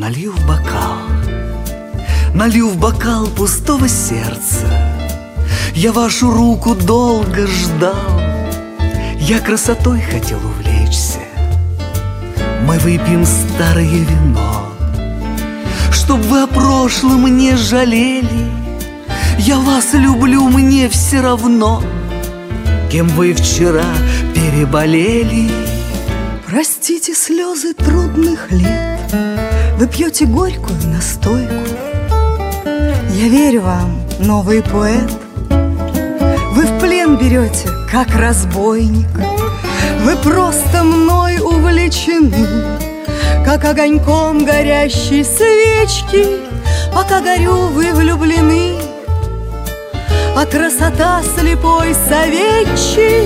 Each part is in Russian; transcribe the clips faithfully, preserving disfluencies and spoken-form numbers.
налью в бокал, налью в бокал пустого сердца. Я вашу руку долго ждал, я красотой хотел увлечься. Мы выпьем старое вино, чтоб вы о прошлом не жалели. Я вас люблю, мне все равно, кем вы вчера переболели. Простите слезы трудных лет, вы пьете горькую настойку. Я верю вам, новый поэт, вы в плен берете, как разбойник. Вы просто мной увлечены, как огоньком горящей свечки. Пока горю, вы влюблены, а красота слепой советчик.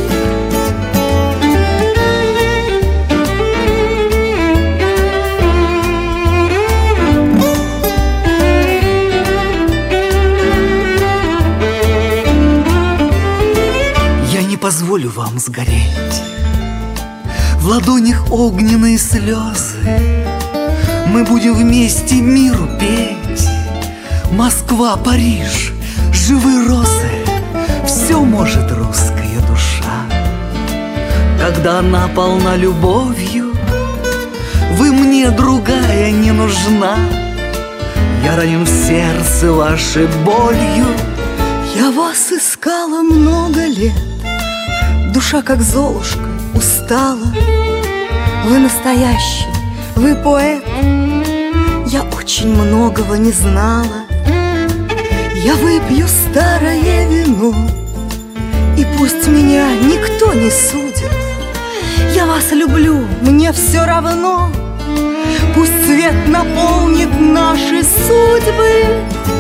Я не позволю вам сгореть, в ладонях огненные слезы. Мы будем вместе миру петь. Москва, Париж, живые розы, все может русская душа. Когда она полна любовью, вы мне другая не нужна. Я ранен в сердце вашей болью. Я вас искала много лет, душа как золушка устала. Вы настоящий, вы поэт, я очень многого не знала. Я выпью старое вино, и пусть меня никто не судит. Я вас люблю, мне все равно, пусть свет наполнит наши судьбы.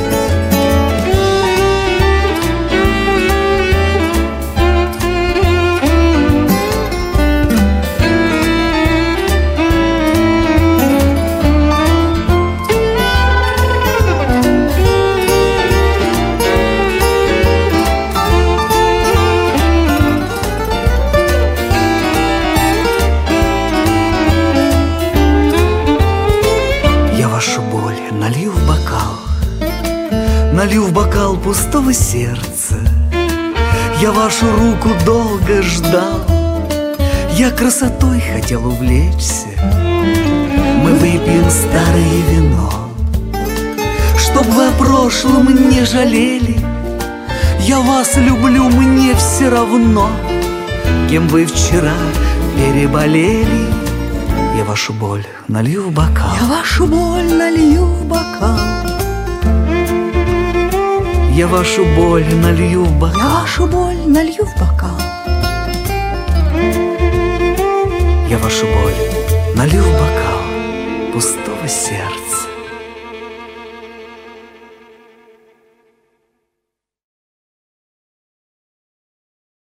Вашу боль налью в бокал, налью в бокал пустого сердца. Я вашу руку долго ждал, я красотой хотел увлечься. Мы выпьем старое вино, чтоб вы о прошлом не жалели. Я вас люблю, мне все равно, кем вы вчера переболели. Я вашу боль налью в бокал, я вашу боль налью в бокал. Я вашу боль налью в бокал, я вашу боль налью в бокал. Я вашу боль налью в бокал пустого сердца.